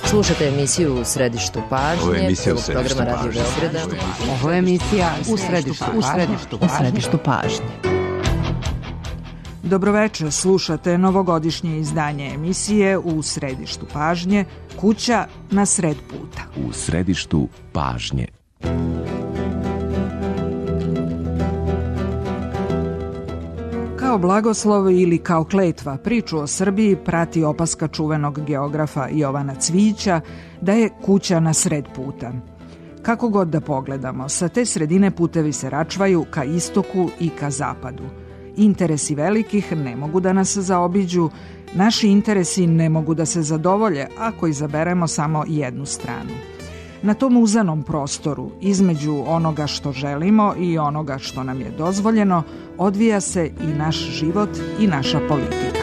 Slušate emisiju U središtu pažnje, celog programa Radio Beograda. Ovo je emisija U središtu pažnje. Dobroveče, slušate novogodišnje izdanje emisije U središtu pažnje, kuća na sred puta. U središtu pažnje. Kao blagoslov ili kao kletva priču o Srbiji prati opaska čuvenog geografa Jovana Cvijića da je kuća na sred puta. Kako god da pogledamo, sa te sredine putevi se račvaju ka istoku i ka zapadu. Interesi velikih ne mogu da nas zaobiđu, naši interesi ne mogu da se zadovolje ako izaberemo samo jednu stranu. Na tom uzanom prostoru, između onoga što želimo i onoga što nam je dozvoljeno, odvija se i naš život i naša politika.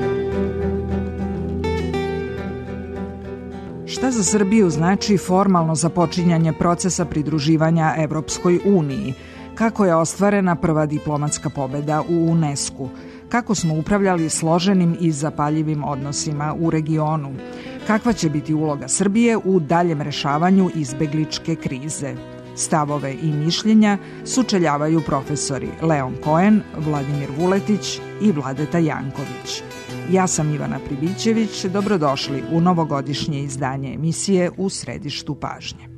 Šta za Srbiju znači formalno započinjanje procesa pridruživanja Evropskoj uniji? Kako je ostvarena prva diplomatska pobeda u UNESCO-u? Kako smo upravljali složenim i zapaljivim odnosima u regionu? Kakva će biti uloga Srbije u daljem rešavanju izbegličke krize? Stavove i mišljenja sučeljavaju profesori Leon Cohen, Vladimir Vuletić i Vladeta Janković. Ja sam Ivana Pribićević, dobrodošli u novogodišnje izdanje emisije U središtu pažnje.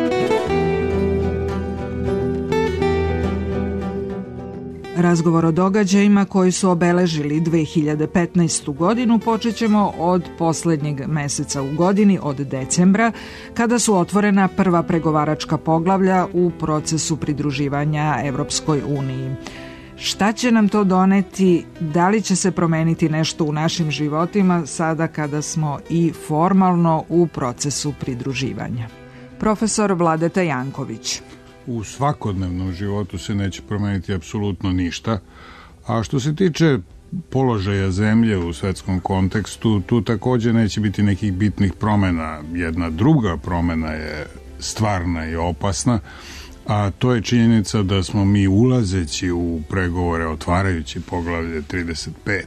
Razgovor o događajima koji su obeležili 2015. godinu počet ćemo od poslednjeg meseca u godini, od decembra, kada su otvorena prva pregovaračka poglavlja u procesu pridruživanja Evropskoj uniji. Šta će nam to doneti? Da li će se promeniti nešto u našim životima sada kada smo i formalno u procesu pridruživanja? Profesor Vladeta Janković. U svakodnevnom životu se neće promeniti apsolutno ništa, a što se tiče položaja zemlje u svetskom kontekstu, tu takođe neće biti nekih bitnih promena. Jedna druga promena je stvarna i opasna, a to je činjenica da smo mi ulazeći u pregovore, otvarajući poglavlje 35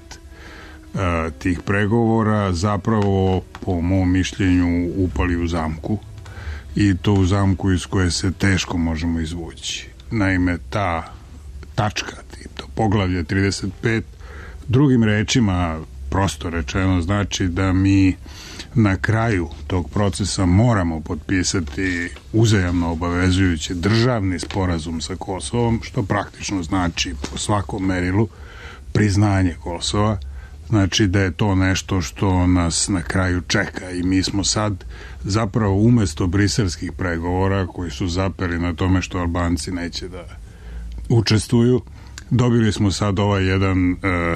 tih pregovora, zapravo po mom mišljenju upali u zamku, i to u zamku iz koje se teško možemo izvući. Naime, ta tačka, to poglavlje 35, drugim rečima, prosto rečeno, znači da mi na kraju tog procesa moramo potpisati uzajamno obavezujući državni sporazum sa Kosovom, što praktično znači po svakom merilu priznanje Kosova. Znači da je to nešto što nas na kraju čeka i mi smo sad zapravo umesto briselskih pregovora koji su zapeli na tome što Albanci neće da učestvuju, dobili smo sad ovaj jedan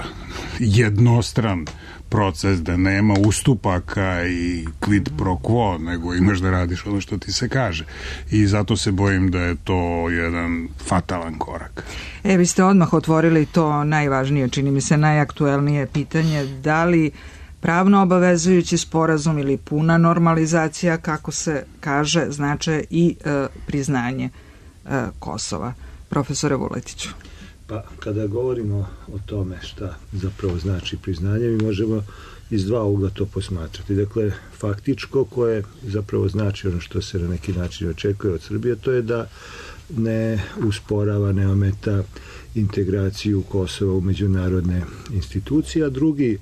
jednostran proces da nema ustupaka i quid pro quo, nego imaš da radiš ono što ti se kaže. I zato se bojim da je to jedan fatalan korak. Vi ste odmah otvorili to najvažnije, čini mi se najaktuelnije pitanje, da li pravno obavezujući sporazum ili puna normalizacija, kako se kaže, znače i priznanje Kosova. Profesore Vuletiću. Pa, kada govorimo o tome šta zapravo znači priznanje, mi možemo iz dva ugla to posmatrati. Dakle, faktičko koje zapravo znači ono što se na neki način očekuje od Srbije, to je da ne usporava, ne ometa integraciju Kosova u međunarodne institucije, a drugi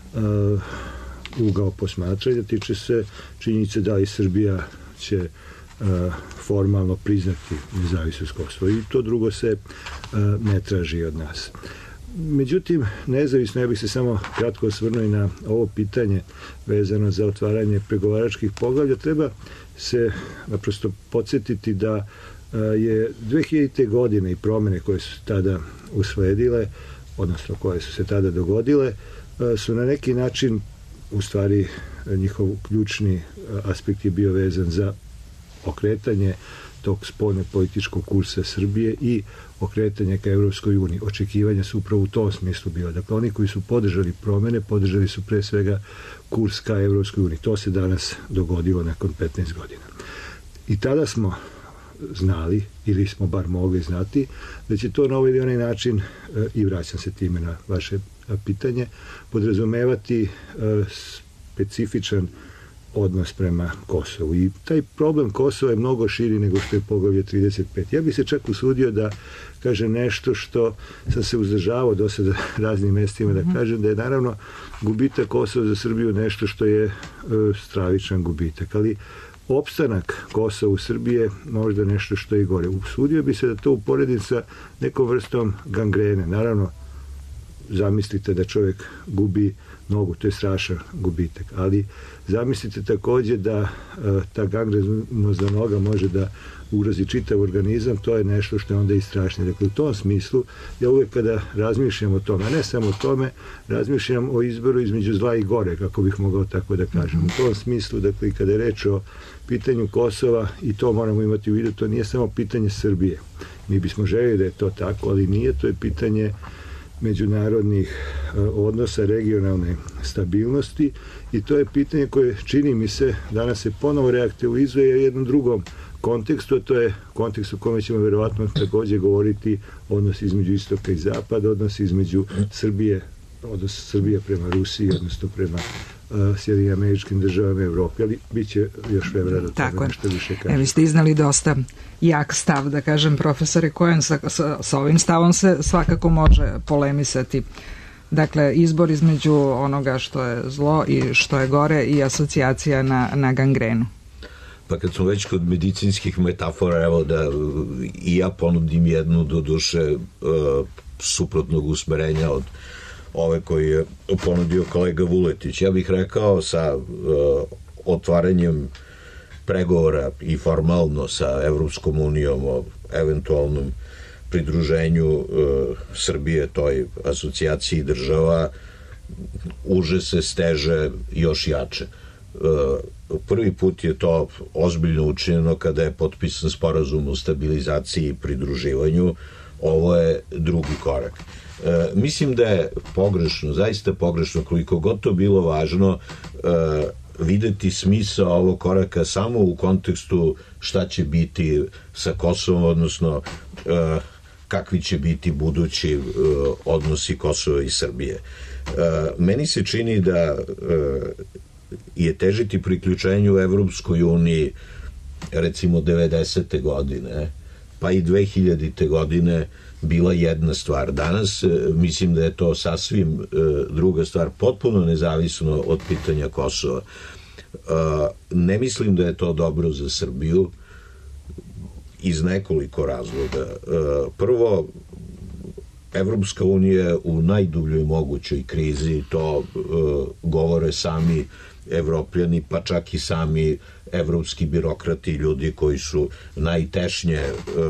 ugao posmatranja tiče se činjenice da i Srbija će formalno priznati nezavisnost Kosova i to drugo se ne traži od nas. Međutim, nezavisno, ja bih se samo kratko osvrnuo i na ovo pitanje vezano za otvaranje pregovaračkih poglavlja. Treba se naprosto podsjetiti da je 2000. godine i promene koje su tada usledile, odnosno koje su se tada dogodile, su na neki način, u stvari njihov ključni aspekt je bio vezan za okretanje tog spoljno političkog kursa Srbije i okretanje ka Evropskoj uniji. Očekivanja su upravo u tom smislu bila. Dakle, oni koji su podržali promene, podržali su pre svega kurs ka Evropskoj uniji. To se danas dogodilo nakon 15 godina. I tada smo znali, ili smo bar mogli znati, da će to na ovaj ili onaj način, i vraćam se time na vaše pitanje, podrazumevati specifičan odnos prema Kosovu. I taj problem Kosova je mnogo širi nego što je poglavlje 35. Ja bih se čak usudio da kažem nešto što sam se uzdržavao do sada raznim mestima, da kažem da je naravno gubitak Kosova za Srbiju nešto što je stravičan gubitak, ali opstanak Kosova u Srbiji je možda nešto što je gore. Usudio bi se da to uporedim sa nekom vrstom gangrene. Naravno, zamislite da čovjek gubi nogu, to je strašan gubitak, ali zamislite takođe da ta gangrenozna noga može da ugrozi čitav organizam, to je nešto što je onda i strašnije. Dakle, u tom smislu, ja uvek kada razmišljam o tome, a ne samo o tome, razmišljam o izboru između zla i gore, kako bih mogao tako da kažem. U tom smislu, dakle, kada je reč o pitanju Kosova, i to moramo imati u vidu, to nije samo pitanje Srbije. Mi bismo željeli da je to tako, ali nije, to je pitanje međunarodnih odnosa, regionalne stabilnosti, i to je pitanje koje, čini mi se, danas se ponovo reaktualizuje u jednom drugom kontekstu, a to je kontekst u kome ćemo verovatno takođe govoriti odnos između istoka i zapada, odnos između Srbije, odnos Srbije prema Rusiji, odnosno prema Sjedinim Američkim Državama i Evropi, ali bit će još vremena da tome nešto više kaže. Vi ste iznali dosta jak stav, da kažem, profesore Cohen, sa ovim stavom se svakako može polemisati. Dakle, izbor između onoga što je zlo i što je gore i asocijacija na gangrenu. Pa kad smo već kod medicinskih metafora, evo da i ja ponudim jednu, do duše suprotnog usmerenja od ove koji je ponudio kolega Vuletić. Ja bih rekao sa otvaranjem pregovora i formalno sa Evropskom unijom o eventualnom pridruženju Srbije toj asocijaciji država, uže se steže još jače. Prvi put je to ozbiljno učinjeno kada je potpisan sporazum o stabilizaciji i pridruživanju. Ovo je drugi korak. Mislim da je pogrešno, zaista pogrešno, koliko god to bilo važno, videti smisao ovog koraka samo u kontekstu šta će biti sa Kosovom, odnosno kakvi će biti budući odnosi Kosova i Srbije. Meni se čini da je težiti priključenju u Evropskoj uniji recimo 90. godine pa i 2000. godine bila jedna stvar. Danas mislim da je to sasvim druga stvar, potpuno nezavisno od pitanja Kosova. Ne mislim da je to dobro za Srbiju iz nekoliko razloga. Prvo, Evropska unija u najdubljoj mogućoj krizi, to govore sami Evropljani, pa čak i sami evropski birokrati, ljudi koji su najtešnje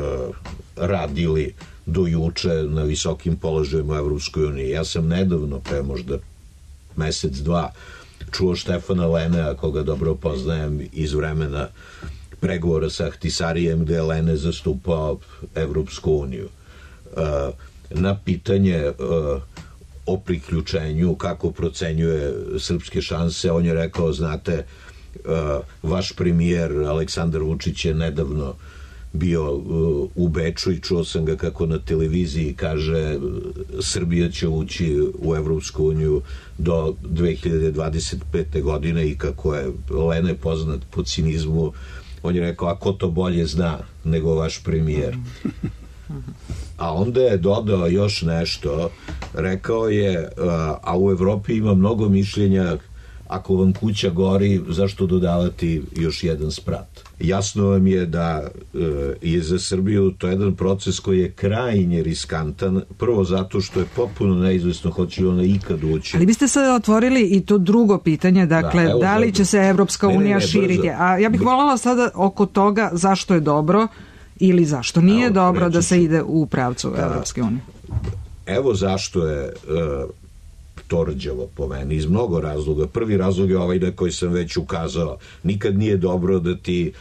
radili do juče na visokim položajima u Evropskoj uniji. Ja sam nedavno, pre možda mesec, dva, čuo Štefana Lenea, koga dobro poznajem iz vremena pregovora sa Ahtisarijem, gde je Lene zastupao Evropsku uniju. Na pitanje o priključenju, kako procenjuje srpske šanse, on je rekao, znate, vaš premijer Aleksandar Vučić je nedavno bio u Beču i čuo sam ga kako na televiziji kaže Srbija će ući u Evropsku uniju do 2025. godine i kako je Lene poznat po cinizmu, on je rekao, a ko to bolje zna nego vaš premijer. A onda je dodao još nešto, rekao je, a u Evropi ima mnogo mišljenja, ako vam kuća gori, zašto dodavati još jedan sprat? Jasno vam je da je za Srbiju to jedan proces koji je krajnje riskantan, prvo zato što je potpuno neizvesno hoće li ona ikad ući. Ali biste sad otvorili i to drugo pitanje, dakle, da li će se Evropska unija širiti? A ja bih voljela sada oko toga zašto je dobro ili zašto nije dobro da se ide u pravcu Evropske unije. Evo zašto je to rđavo po meni, iz mnogo razloga. Prvi razlog je ovaj na koji sam već ukazao. Nikad nije dobro da ti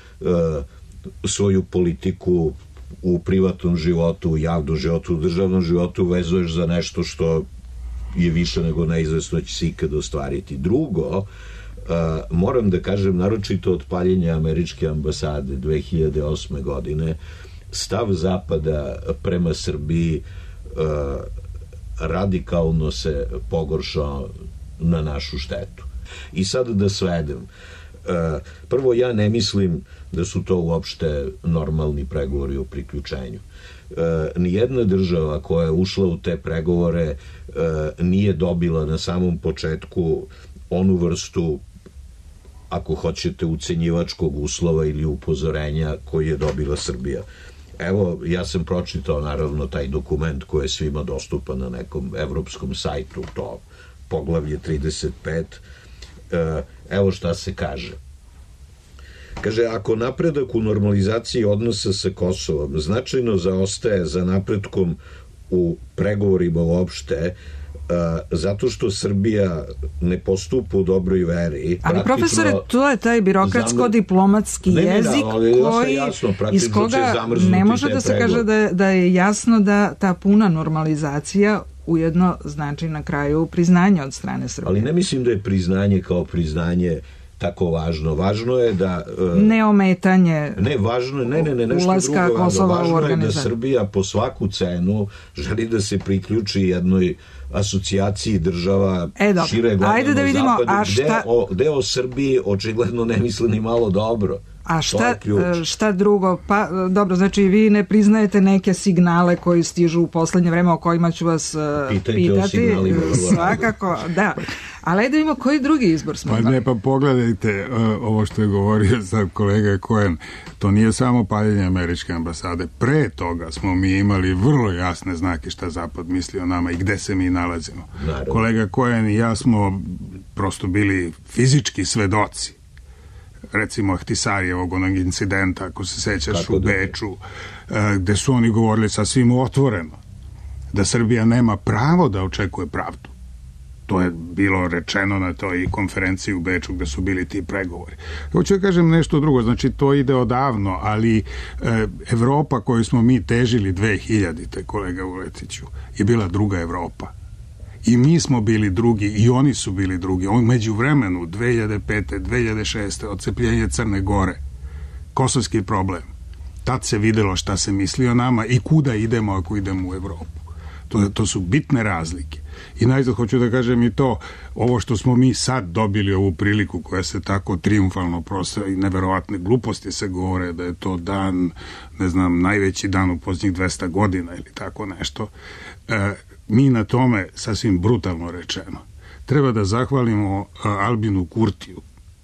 svoju politiku u privatnom životu, u javnom životu, u državnom životu vezuješ za nešto što je više nego neizvesno će se ikad ostvariti. Drugo, moram da kažem, naročito od paljenja američke ambasade 2008. godine, stav Zapada prema Srbiji radikalno se pogoršao na našu štetu. I sad da svedem, Prvo, ja ne mislim da su to uopšte normalni pregovori o priključenju. Nijedna država koja je ušla u te pregovore nije dobila na samom početku onu vrstu, ako hoćete, ucenjivačkog uslova ili upozorenja koji je dobila Srbija. Evo, ja sam pročitao naravno taj dokument koji je svima dostupan na nekom evropskom sajtu, to poglavlje 35. Evo šta se kaže. Kaže, ako napredak u normalizaciji odnosa sa Kosovom značajno zaostaje za napretkom u pregovorima uopšte, zato što Srbija ne postupa u dobroj veri. Ali profesore, to je taj birokratsko-diplomatski jezik koji, iz koga ne može da se kaže da je jasno da ta puna normalizacija ujedno znači na kraju priznanje od strane Srbije. Ali ne mislim da je priznanje kao priznanje tako važno. Važno je da... neometanje ulaska Kosova u organizaciju. Važno je da Srbija po svaku cenu želi da se priključi jednoj asocijaciji država šire gledano da vidimo, zapadu, gde o Srbiji očigledno ne misle ni malo dobro. A šta drugo? Pa dobro, znači vi ne priznajete neke signale koji stižu u poslednje vreme, o kojima ću vas pitati. Svakako, da. Ali ajde vidimo koji drugi izbor smo imali. Pa pogledajte ovo što je govorio sad kolega Cohen, to nije samo paljenje američke ambasade. Pre toga smo mi imali vrlo jasne znake šta Zapad misli o nama i gde se mi nalazimo. Naravno. Kolega Cohen i ja smo prosto bili fizički svedoci, recimo Ahtisarijevog onog incidenta, ako se sećaš, u Beču, gde su oni govorili sasvim otvoreno da Srbija nema pravo da očekuje pravdu. To je bilo rečeno na toj konferenciji u Beču gde su bili ti pregovori. Hoću da kažem nešto drugo, znači to ide odavno, ali Evropa koju smo mi težili 2000-te, kolega Vuletiću, je bila druga Evropa. I mi smo bili drugi i oni su bili drugi. Među vremenu 2005. 2006. odcepljenje Crne Gore, kosovski problem, tad se videlo šta se misli o nama i kuda idemo ako idemo u Evropu. To su bitne razlike. I najzad hoću da kažem i to, ovo što smo mi sad dobili ovu priliku koja se tako triumfalno prosto i neverovatne gluposti se govore da je to dan, ne znam, najveći dan u posljednjih 200 godina ili tako nešto. Mi na tome, sasvim brutalno rečeno, treba da zahvalimo Albinu Kurtiju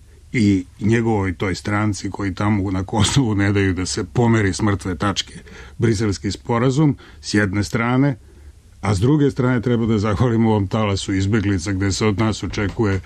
i njegovoj toj stranci koji tamo na Kosovu ne daju da se pomeri s mrtve tačke Briselski sporazum s jedne strane, a s druge strane treba da zahvalimo ovom talasu izbeglica gde se od nas očekuje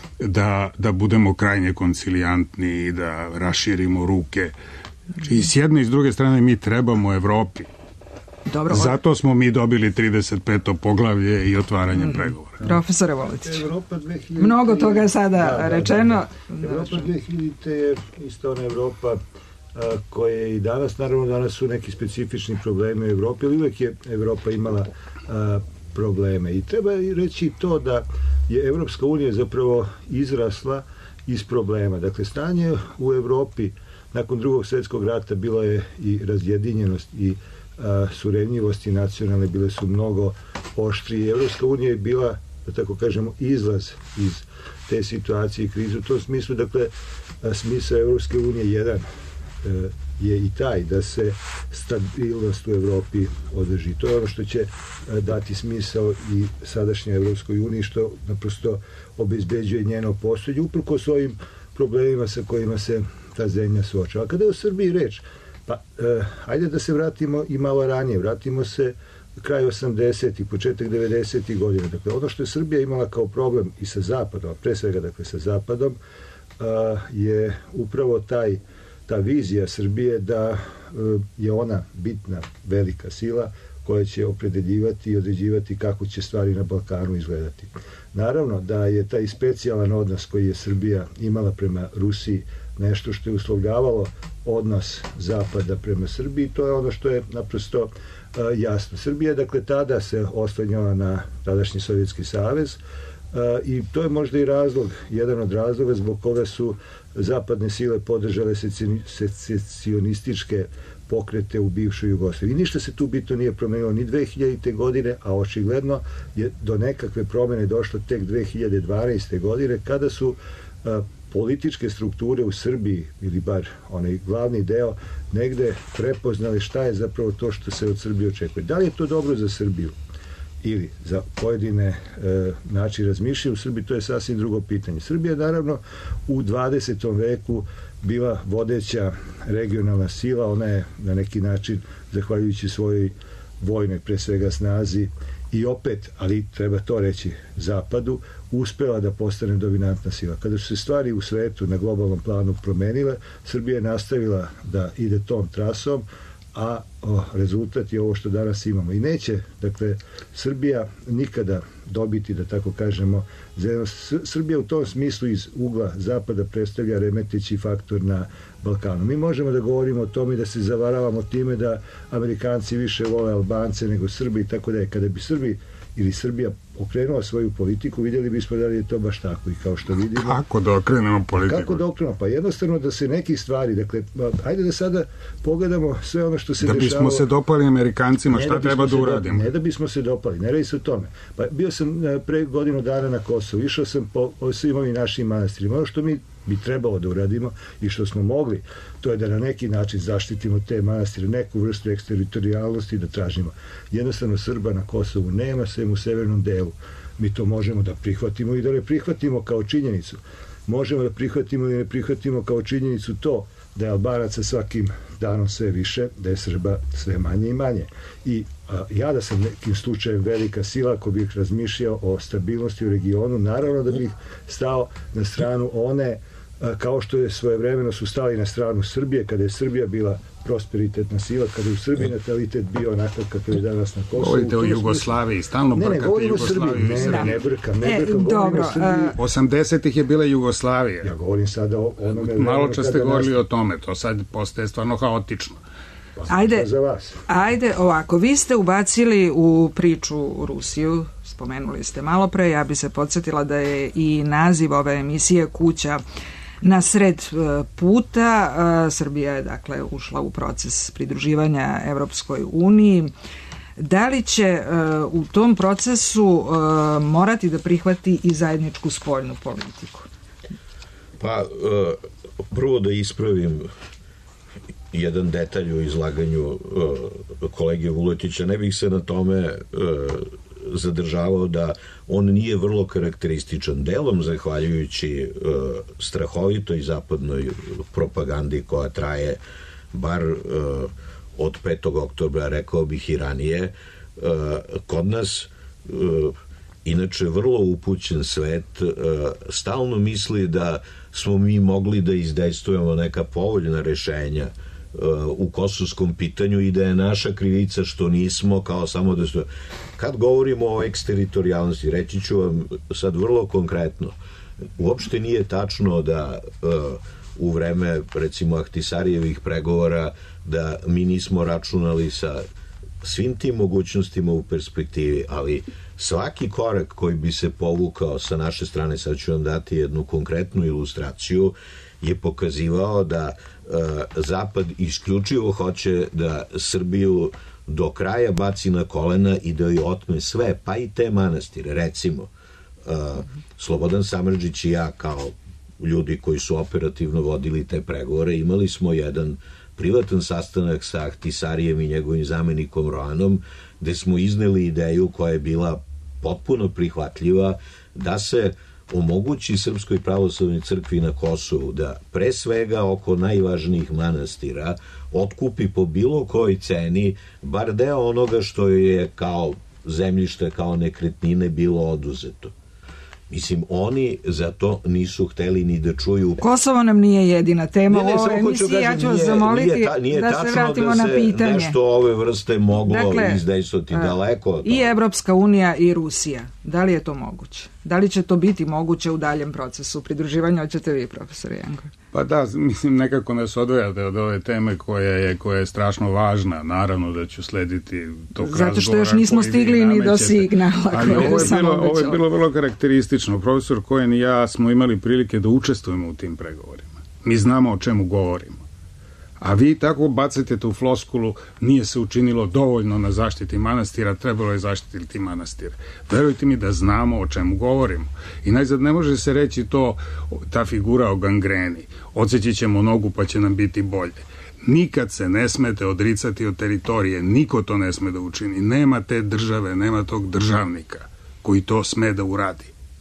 da budemo krajnje koncilijantni i da raširimo ruke. I s jedne i s druge strane mi trebamo Evropi. Dobro, zato smo mi dobili 35. poglavlje i otvaranje pregovora. Profesore Vuletić, mnogo toga je sada rečeno. Evropa 2000 je isto ona Evropa koja je i danas, naravno danas su neki specifični problemi u Evropi, ali uvek je Evropa imala probleme. I treba reći to da je Evropska unija zapravo izrasla iz problema. Dakle, stanje u Evropi nakon Drugog svjetskog rata bila je i razjedinjenost i surenjivosti nacionalne bile su mnogo oštrije. Evropska unija je bila, da tako kažemo, izlaz iz te situacije i krize. U tom smislu, dakle, smisao Evropske unije jedan je i taj da se stabilnost u Evropi održi. To je ono što će dati smisao i sadašnjoj Evropskoj uniji, što naprosto obezbeđuje njeno postojanje uprkos ovim problemima sa kojima se ta zemlja suočava. Kada je o Srbiji reč, pa ajde da se vratimo i malo ranije. Vratimo se kraj 80. i početak 90. godina. Dakle, ono što je Srbija imala kao problem i sa Zapadom, a pre svega dakle, sa Zapadom, je upravo ta vizija Srbije da je ona bitna, velika sila koja će opredeljivati i određivati kako će stvari na Balkanu izgledati. Naravno da je taj specijalan odnos koji je Srbija imala prema Rusiji nešto što je uslovljavalo odnos Zapada prema Srbiji, to je ono što je naprosto jasno. Srbija, dakle, tada se oslanjala na tadašnji Sovjetski savez i to je možda i razlog, jedan od razloga zbog koga su zapadne sile podržale secesionističke pokrete u bivšoj Jugoslaviji. I ništa se tu bitno nije promenilo ni 2000. godine, a očigledno je do nekakve promene došlo tek 2012. godine, kada su političke strukture u Srbiji, ili bar onaj glavni deo, negde prepoznali šta je zapravo to što se od Srbije očekuje. Da li je to dobro za Srbiju ili za pojedine načine razmišljanja u Srbiji, to je sasvim drugo pitanje. Srbija je naravno u 20. veku bila vodeća regionalna sila, ona je na neki način, zahvaljujući svojoj vojnoj, pre svega snazi, i opet, ali treba to reći, Zapadu, uspela da postane dominantna sila. Kada su se stvari u svetu na globalnom planu promenile, Srbija je nastavila da ide tom trasom, a rezultat je ovo što danas imamo. I neće, dakle, Srbija nikada dobiti, da tako kažemo, Srbija u tom smislu iz ugla Zapada predstavlja remeteći faktor na Balkanu. Mi možemo da govorimo o tome da se zavaravamo time da Amerikanci više vole Albance nego Srbi i tako da je. Kada bi Srbi ili Srbija okrenula svoju politiku, vidjeli bismo da li je to baš tako. I kao što vidimo... Kako da okrenemo politiku? Kako da okrenemo? Pa jednostavno da se neki stvari, dakle, ajde da sada pogledamo sve ono što se dešava... Da bismo se dopali Amerikancima, šta treba da uradimo? Ne da bismo se dopali, ne radi se o tome. Pa bio sam pre godinu dana na Kosovu, išao sam po svim ovim našim manastirima. Ono što mi bi trebalo da uradimo i što smo mogli, to je da na neki način zaštitimo te manastire, neku vrstu eksteritorijalnosti da tražimo. Jednostavno Srba na Kosovu nema, sem u severnom delu. Mi to možemo da prihvatimo i da ne prihvatimo kao činjenicu. Možemo da prihvatimo ili ne prihvatimo kao činjenicu to da je Albanaca svakim danom sve više, da je Srba sve manje i manje. I ja da sam nekim slučajem velika sila, ako bih razmišljao o stabilnosti u regionu, naravno da bih stao na stranu one, kao što je svojevremeno su stali na stranu Srbije, kada je Srbija bila prosperitetna sila, kada je u Srbiji natalitet bio onako kako je danas na Kosovu. Govorite o Jugoslaviji, stalno brkate Jugoslaviju i Srbiju. Ne brkam, govorim o Srbiji. 80-ih je bila Jugoslavija. Ja govorim sada o onome... Malo čas ste govorili o tome, to sad postaje stvarno haotično. Ajde, ovako, vi ste ubacili u priču Rusiju, spomenuli ste malo pre, ja bi se podsjetila da je i naziv ove emisije Kuća na sred puta. Srbija je, dakle, ušla u proces pridruživanja Evropskoj uniji. Da li će u tom procesu morati da prihvati i zajedničku spoljnu politiku? Pa, prvo da ispravim jedan detalj u izlaganju kolege Vuletića. Ne bih se na tome zadržavao da on nije vrlo karakterističan, delom zahvaljujući strahovitoj zapadnoj propagandi koja traje bar od 5. oktobra, rekao bih i ranije. Kod nas inače vrlo upućen svet stalno misli da smo mi mogli da izdejstvujemo neka povoljna rešenja u kosovskom pitanju i da je naša krivica što nismo kao samo da su... Kad govorimo o eksteritorijalnosti, reći ću vam sad vrlo konkretno, uopšte nije tačno da u vreme, recimo, Ahtisarijevih pregovora da mi nismo računali sa svim tim mogućnostima u perspektivi, ali svaki korak koji bi se povukao sa naše strane, sad ću vam dati jednu konkretnu ilustraciju, je pokazivao da Zapad isključivo hoće da Srbiju do kraja baci na kolena i da joj otme sve, pa i te manastire. Recimo, Slobodan Samardžić i ja, kao ljudi koji su operativno vodili te pregovore, imali smo jedan privatan sastanak sa Ahtisarijem i njegovim zamenikom Roanom, gde smo izneli ideju koja je bila potpuno prihvatljiva da se omogući Srpskoj pravoslavnoj crkvi na Kosovu da pre svega oko najvažnijih manastira otkupi po bilo kojoj ceni bar deo onoga što je kao zemljište, kao nekretnine bilo oduzeto. Mislim, oni za to nisu hteli ni da čuju. Kosovo nam nije jedina tema u ovoj emisiji, ja ću vas zamoliti da se vratimo na pitanje. Nešto ove vrste moglo izdejstvati daleko od toga. I Evropska unija i Rusija, da li je to moguće? Da li će to biti moguće u daljem procesu pridruživanja? Hoćete vi, profesor Janko? Pa da, mislim, nekako nas odvojate od ove teme koja je strašno važna. Naravno da ću slediti tog razgovora. Zato što još nismo stigli ni do signala. Ali ovo je bilo vrlo karakteristično. Profesor Cohen i ja smo imali prilike da učestvujemo u tim pregovorima. Mi znamo o čemu govorimo. A vi tako bacite tu floskulu, nije se učinilo dovoljno na zaštiti manastira, trebalo je zaštititi manastir. Verujte mi da znamo o čemu govorimo. I najzad ne može se reći to, ta figura o gangreni. Odseći ćemo nogu pa će nam biti bolje. Nikad se ne smete odricati od teritorije, niko to ne sme da učini. Nema te države, nema tog državnika koji to sme da uradi.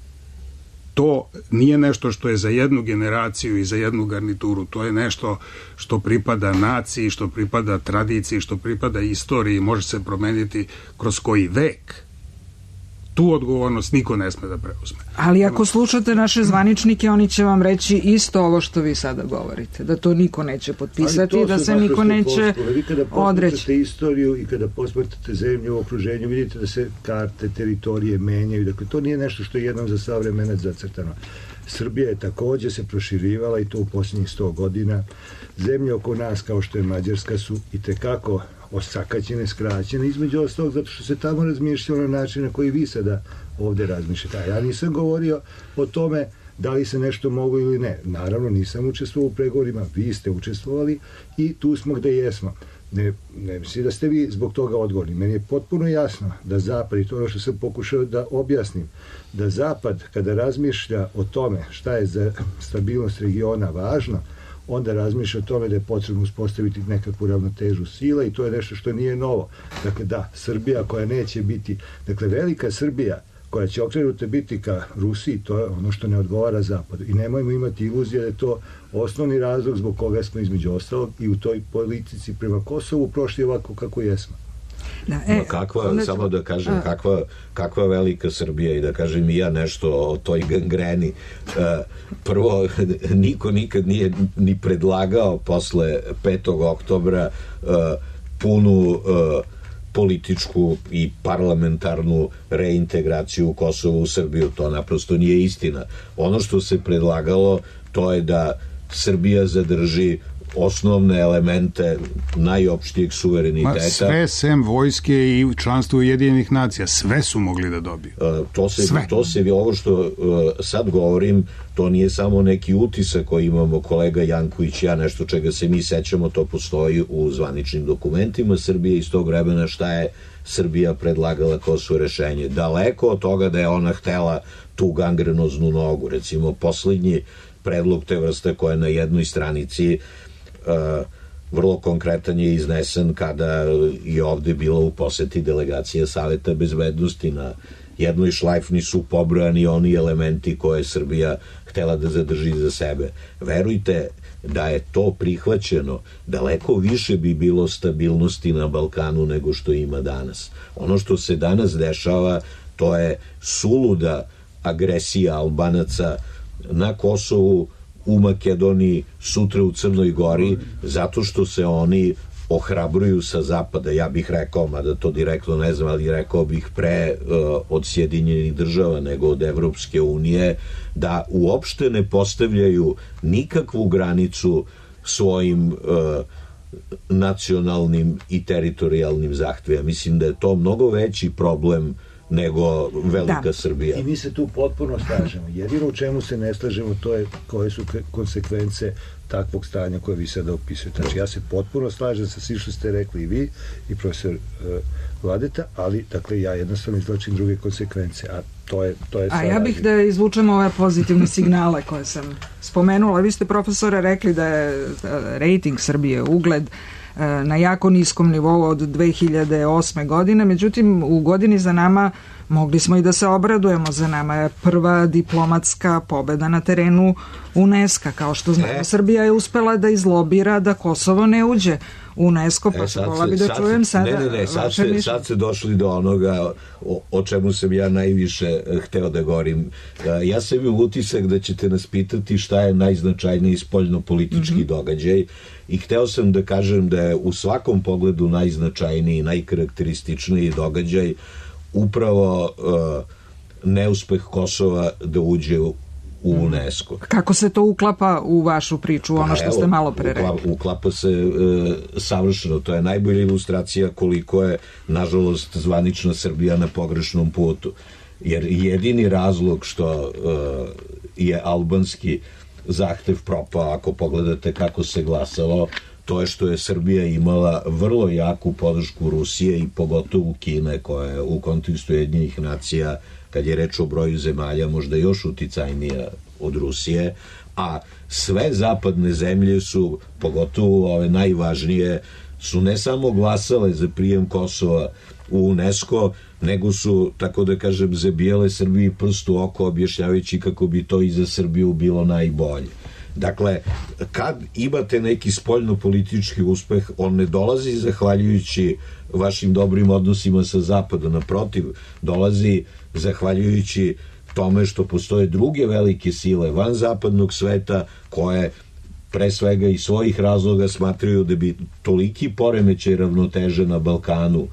To nije nešto što je za jednu generaciju i za jednu garnituru, to je nešto što pripada naciji, što pripada tradiciji, što pripada istoriji, može se promeniti kroz koji vek. Tu odgovornost niko ne sme da preuzme. Ali ako slušate naše zvaničnike, oni će vam reći isto ovo što vi sada govorite, da to niko neće potpisati i da se niko neće vi kada odreći. posmatrate istoriju i kada posmatrate zemlju u okruženju, vidite da se karte, teritorije menjaju. Dakle, to nije nešto što je jednom za sav vremenac zacrtano. Srbija je takođe se proširivala i to u posljednjih 100 godina. Zemlje oko nas, kao što je Mađarska, su i tekako osakaćene, skraćene, između ostalog zato što se tamo razmišljalo na način na koji vi sada ovde razmišljate. A ja nisam govorio o tome da li se nešto mogu ili ne. Naravno, nisam učestvovao u pregovorima, vi ste učestvovali i tu smo gde jesmo. Ne mislim da ste vi zbog toga odgovorni. Meni je potpuno jasno da Zapad, i to ono što sam pokušao da objasnim, da Zapad kada razmišlja o tome šta je za stabilnost regiona važno, onda razmišlja o tome da je potrebno uspostaviti nekakvu ravnotežu sila i to je nešto što nije novo. Dakle, da, Srbija koja neće biti, dakle, velika Srbija koja će okrenuta biti ka Rusiji, to je ono što ne odgovara Zapadu. I nemojmo imati iluzije da je to osnovni razlog zbog koga smo između ostalog i u toj politici prema Kosovu prošli ovako kako jesmo. Da, samo da kažem, kakva velika Srbija i da kažem i ja nešto o toj gangreni. Prvo, niko nikad nije ni predlagao posle 5. oktobra punu političku i parlamentarnu reintegraciju Kosova u Srbiju. To naprosto nije istina. Ono što se predlagalo, to je da Srbija zadrži osnovne elemente najopštijeg suvereniteta. Sve sem vojske i članstvo Ujedinjenih nacija, sve su mogli da dobiju. Ovo što sad govorim, to nije samo neki utisak koji imamo kolega Janković i ja, nešto čega se mi sećamo, to postoji u zvaničnim dokumentima Srbije iz tog vremena šta je Srbija predlagala kao su rešenje. Daleko od toga da je ona htela tu gangrenoznu nogu. Recimo, poslednji predlog te vrste koja je na jednoj stranici vrlo konkretan je iznesen kada je ovde bila u poseti delegacija Saveta bezbednosti. Na jednoj šlajfni su pobrojani oni elementi koje je Srbija htela da zadrži za sebe. Verujte da je to prihvaćeno, daleko više bi bilo stabilnosti na Balkanu nego što ima danas. Ono što se danas dešava, to je suluda agresija Albanaca na Kosovu, u Makedoniji, sutra u Crnoj Gori, zato što se oni ohrabruju sa zapada. Ja bih rekao, mada to direktno ne znam, ali rekao bih pre od Sjedinjenih država nego od Evropske unije, da uopšte ne postavljaju nikakvu granicu svojim nacionalnim i teritorijalnim zahtevima. Mislim da je to mnogo veći problem nego velika Srbija. I mi se tu potpuno slažemo. Jedino u čemu se ne slažemo, to je koje su konsekvence takvog stanja koje vi sada opisujete. Znači, ja se potpuno slažem sa svim što ste rekli i vi i profesor Vladeta, ali, dakle, ja jednostavno izvlačim druge konsekvence, a to je a ja bih da izvučemo ove pozitivne signale koje sam spomenula. Vi ste, profesore, rekli da je rejting Srbije, ugled, na jako niskom nivou od 2008. godine, međutim u godini za nama mogli smo i da se obradujemo. Za nama je prva diplomatska pobeda na terenu UNESCO. Kao što znamo, Srbija je uspela da izlobira da Kosovo ne uđe u UNESCO, pa se vola bi da čujem sada. Sad se došli do onoga o čemu sam ja najviše hteo da govorim. Ja sam imao utisak da ćete nas pitati šta je najznačajniji spoljno-politički događaj i hteo sam da kažem da je u svakom pogledu najznačajniji, najkarakterističniji događaj upravo neuspeh Kosova da uđe u UNESCO. Kako se to uklapa u vašu priču, ono što ste malo pre rekli? Uklapa se savršeno. To je najbolja ilustracija koliko je, nažalost, zvanična Srbija na pogrešnom putu. Jer jedini razlog što je albanski zahtev propao, ako pogledate kako se glasalo, to je što je Srbija imala vrlo jaku podršku Rusije i pogotovo Kine, koja je u kontekstu Ujedinjenih nacija, kad je reč o broju zemalja, možda još uticajnija od Rusije, a sve zapadne zemlje su, pogotovo ove najvažnije, su ne samo glasale za prijem Kosova u UNESCO, nego su, tako da kažem, zabijale Srbiji prst u oko, objašnjavajući kako bi to i za Srbiju bilo najbolje. Dakle, kad imate neki spoljno-politički uspeh, on ne dolazi zahvaljujući vašim dobrim odnosima sa Zapadom, naprotiv, dolazi zahvaljujući tome što postoje druge velike sile van zapadnog sveta koje pre svega iz svojih razloga smatraju da bi toliki poremećaj ravnoteže na Balkanu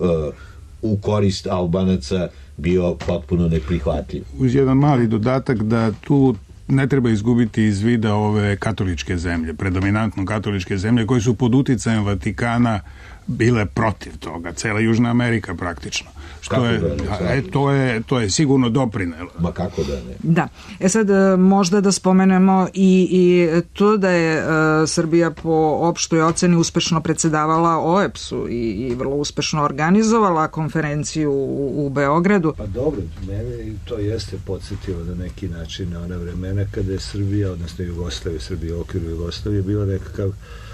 u korist Albanaca bio potpuno neprihvatljiv. Uz jedan mali dodatak da tu ne treba izgubiti iz vida ove katoličke zemlje, predominantno katoličke zemlje koje su pod uticajem Vatikana bile protiv toga, cela Južna Amerika praktično. Što je, to je sigurno doprinelo. Ma kako da ne? Da. Sad možda da spomenemo i to da je Srbija po opštoj oceni uspešno predsedavala OEBS-u i vrlo uspešno organizovala konferenciju u Beogradu. Pa dobro, mene to jeste podsjetilo na neki način na ona vremena kada je Srbija, odnosno Jugoslavija, Srbija u okviru Jugoslavije bila nekakav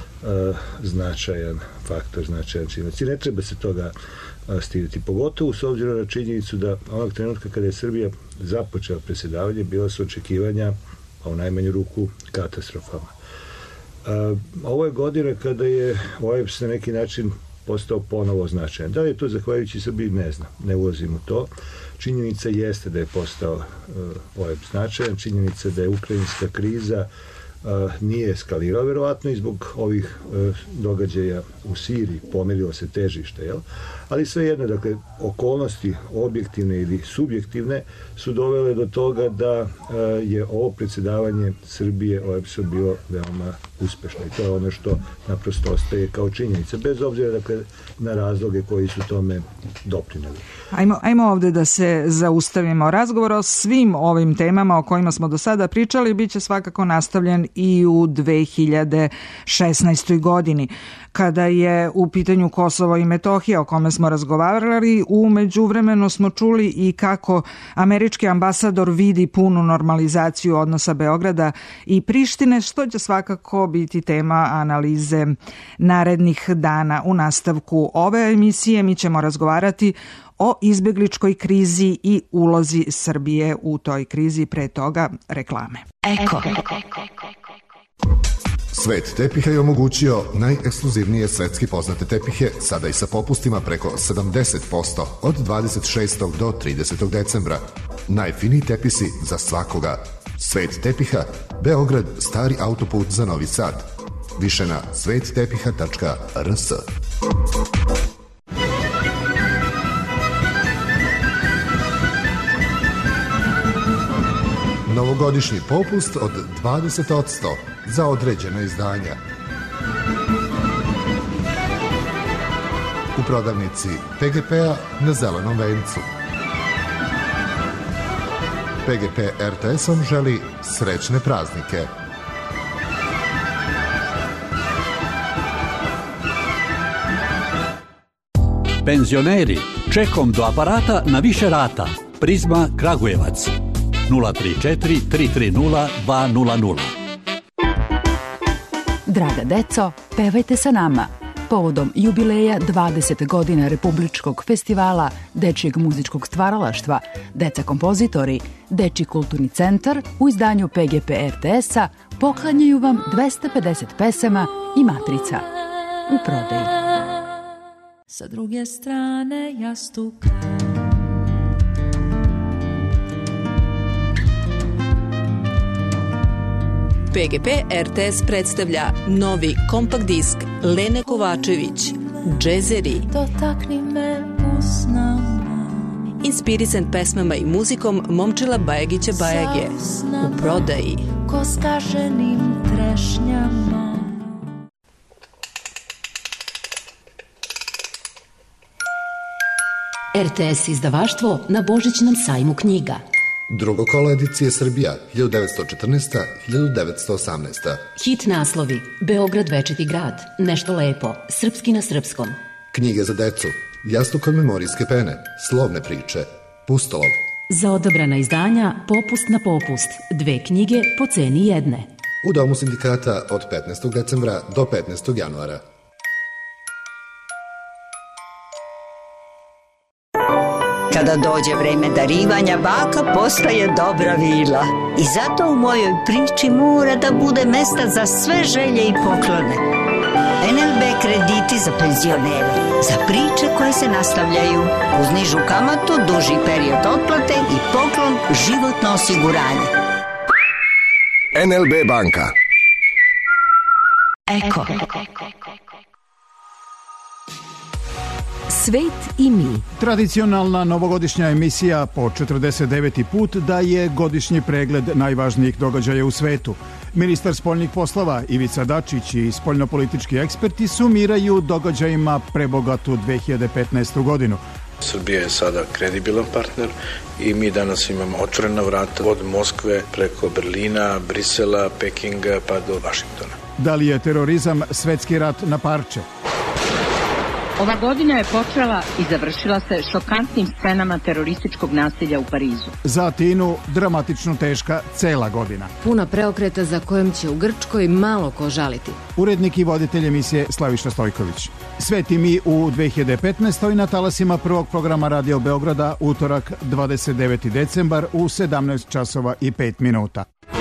značajan faktor, značajan činac. I ne treba se toga stiditi. Pogotovo s obzirom na činjenicu da onog trenutka kada je Srbija započela predsjedavanje, bila su očekivanja, a u najmanju ruku, katastrofalna. Ovo je godina kada je OEBS na neki način postao ponovo značajan. Da li je to zahvaljujući Srbiji? Ne znam. Ne ulazim u to. Činjenica jeste da je postao OEBS značajan. Činjenica da je ukrajinska kriza nije eskalirao, verovatno i zbog ovih događaja u Siriji, pomerilo se težište, jel? Ali svejedno, dakle, okolnosti objektivne ili subjektivne su dovele do toga da je ovo predsjedavanje Srbije OEBS-u bilo veoma uspešno i to je ono što naprosto ostaje kao činjenica, bez obzira, dakle, na razloge koji su tome doprineli. Ajmo ovde da se zaustavimo. Razgovor o svim ovim temama o kojima smo do sada pričali biće svakako nastavljen i u 2016. godini. Kada je u pitanju Kosovo i Metohija, o kome smo razgovarali, u međuvremenu smo čuli i kako američki ambasador vidi punu normalizaciju odnosa Beograda i Prištine, što će svakako biti tema analize narednih dana. U nastavku ove emisije mi ćemo razgovarati o izbegličkoj krizi i ulozi Srbije u toj krizi, pre toga reklame. Eko. Svet tepiha je omogućio najekskluzivnije svetski poznate tepihe, sada i sa popustima preko 70% od 26. do 30. decembra. Najfiniji tepisi za svakoga. Svet tepiha, Beograd, stari autoput za Novi Sad. Više na svettepiha.rs. Novogodišnji popust od 20% za određena izdanja. U prodavnici PGP-a na Zelenom vencu. PGP RTS vam želi srećne praznike. Penzioneri, čekom do aparata na više rata. Prizma Kragujevac. 034 330 200. Draga deco, pevajte sa nama. Povodom jubileja 20 godina Republičkog festivala dečijeg muzičkog stvaralaštva, Deca kompozitori, Dečiji kulturni centar u izdanju PGP RTS-a poklanjaju vam 250 pesama i matrica u prodaji. Sa druge strane jastuka PGP RTS predstavlja novi kompakt disk Lene Kovačević, Džezeri. Dotakni me usnama. Inspirisan pesmama i muzikom Momčila Bajagića Bajage. U prodaji. Ko skaženim trešnjama. RTS izdavaštvo na Božićnom sajmu knjiga. Drugo kolo edicije Srbija, 1914. 1918. Hit naslovi: Beograd večiti grad, Nešto lepo, Srpski na srpskom. Knjige za decu, Jastukove memorijske pene, Slovne priče, Pustolov. Za odabrana izdanja popust na popust, 2 knjige po ceni jedne. U Domu sindikata od 15. decembra do 15. januara. Kada dođe vreme darivanja, baka postaje dobra vila. I zato u mojoj priči mora da bude mesta za sve želje i poklone. NLB krediti za penzionere, za priče koje se nastavljaju, uz nižu kamatu, duži period otplate i poklon životno osiguranje. NLB banka. Eko. Svet i mi. Tradicionalna novogodišnja emisija po 49. put daje godišnji pregled najvažnijih događaja u svetu. Ministar spoljnih poslova Ivica Dačić i spoljnopolitički eksperti sumiraju događajima prebogatu 2015. godinu. Srbija je sada kredibilan partner i mi danas imamo otvorena vrata od Moskve preko Berlina, Brisela, Pekinga pa do Vašingtona. Da li je terorizam svetski rat na parče? Ova godina je počela i završila se šokantnim scenama terorističkog nasilja u Parizu. Za Atinu dramatično teška cela godina. Puna preokreta za kojom će u Grčkoj malo ko žaliti. Urednik i voditelj emisije Slaviša Stojković. Svet i mi u 2015. na talasima prvog programa Radio Beograda, utorak 29. decembar u 17 časova i 5 minuta.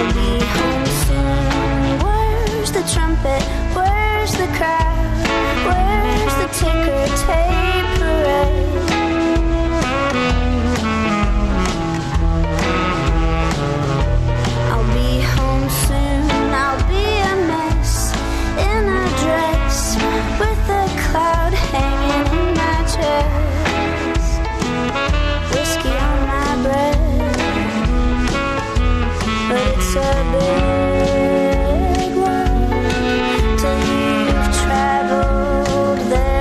Ticker tape parade. I'll be home soon, I'll be a mess in a dress with a cloud hanging in my chest, whiskey on my breath, but it's a big one till you've traveled there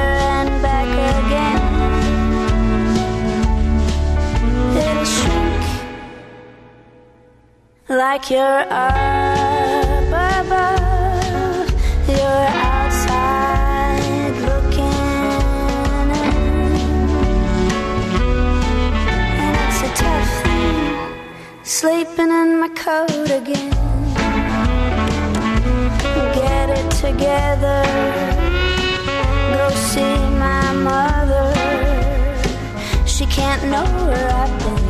like you're up above, you're outside looking in, and it's a tough thing sleeping in my coat again. Get it together, go see my mother, she can't know where I've been.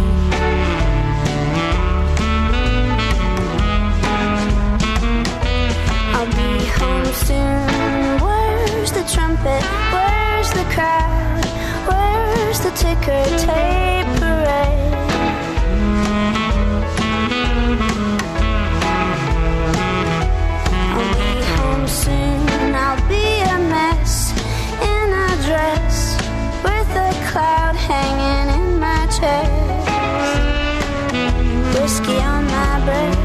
I'll be home soon. Where's the trumpet? Where's the crowd? Where's the ticker tape parade? I'll be home soon. I'll be a mess in a dress with a cloud hanging in my chest, whiskey on my breath.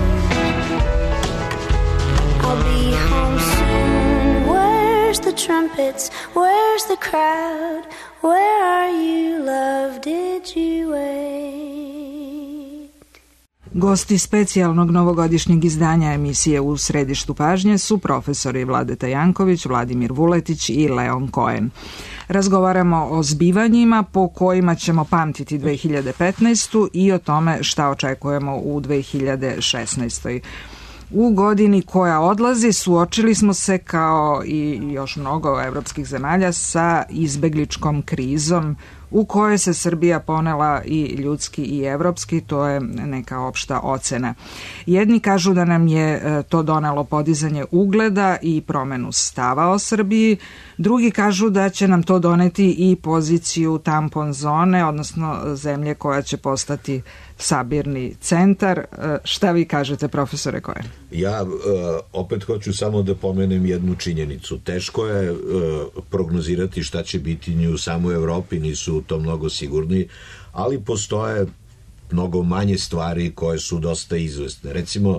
I'll be home soon. Where's the trumpets? Where's the crowd? Where are you, love? Did you wait? Gosti specijalnog novogodišnjeg izdanja emisije U središtu pažnje su profesori Vladeta Janković, Vladimir Vuletić i Leon Cohen. Razgovaramo o zbivanjima po kojima ćemo pamtiti 2015. i o tome šta očekujemo u 2016. U godini koja odlazi suočili smo se, kao i još mnogo evropskih zemalja, sa izbegličkom krizom u kojoj se Srbija ponela i ljudski i evropski, to je neka opšta ocena. Jedni kažu da nam je to donelo podizanje ugleda i promenu stava o Srbiji, drugi kažu da će nam to doneti i poziciju tampon zone, odnosno zemlje koja će postati sabirni centar. Šta vi kažete, profesore Cohen? Ja opet hoću samo da pomenem jednu činjenicu. Teško je prognozirati šta će biti ni u samoj Evropi, nisu to mnogo sigurni, ali postoje mnogo manje stvari koje su dosta izvesne. Recimo,